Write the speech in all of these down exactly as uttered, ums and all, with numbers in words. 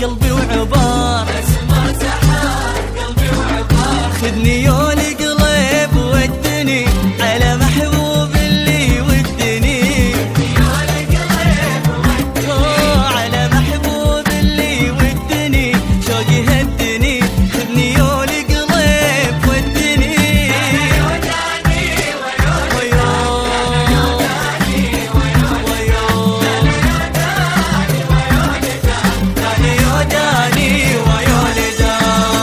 قلبي وعبار، نسمة سحار قلبي وعبار. خذني يا القلب ودني على محبوب اللي ودني، يا القلب ودني أوه على محبوب اللي ودني، شوقي هدني خذني يا القلب ودني. وداني ويولي وياه داني ويولي داني يا داني ويولدا.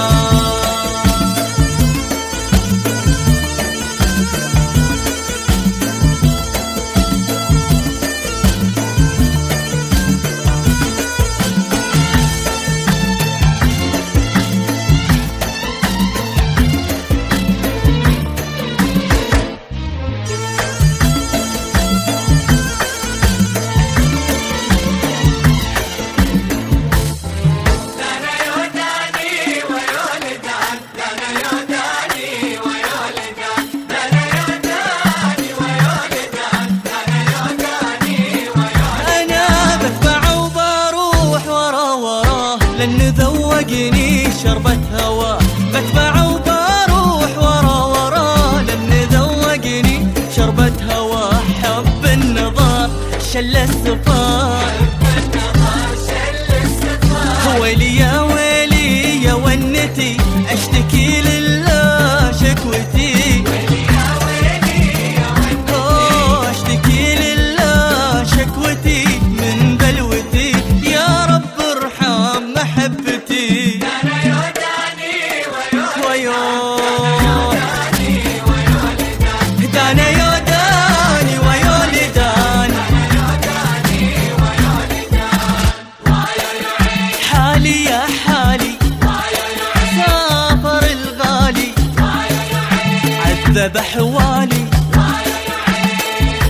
دانا يوداني ويولدان. دانا يوداني ويولدان. دانا يوداني ويولدان. دانا يوداني ويولدان. أنا بتبع وبروح ورا وراه لأن ذوقني شربة هواه، بتبع وبروح ورا وراه لأن ذوقني شربة هواه، حب النظار شل السفار، بالنظر شل الستار. ويلي يا ويلي يا ونتي أشتكي لله شكوتي، يا ويلي يا ويلي أوه أشتكي لله شكوتي من بلوتي، يا رب ارحم محبتي. دانا يوداني ويولدان. وياه داني ويولدان. دانا يا داني ويولدان، يوداني ويولدان. ويا يعين حالي يا حالي ويا يعين سافر الغالي ويا يعين عذب أحوالي. ويا يعين.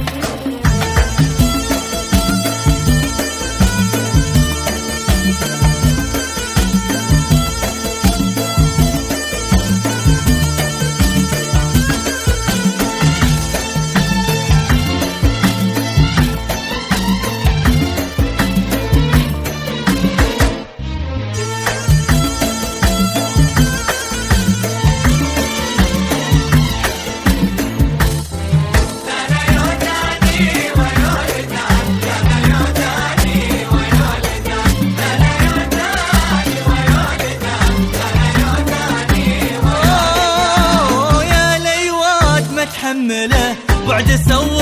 دانا يوداني ويولدان. دانا يوداني ويولدان. دانا يوداني ويولدان. دانا يوداني أوه يا ليواد ما تحمله بعد سوى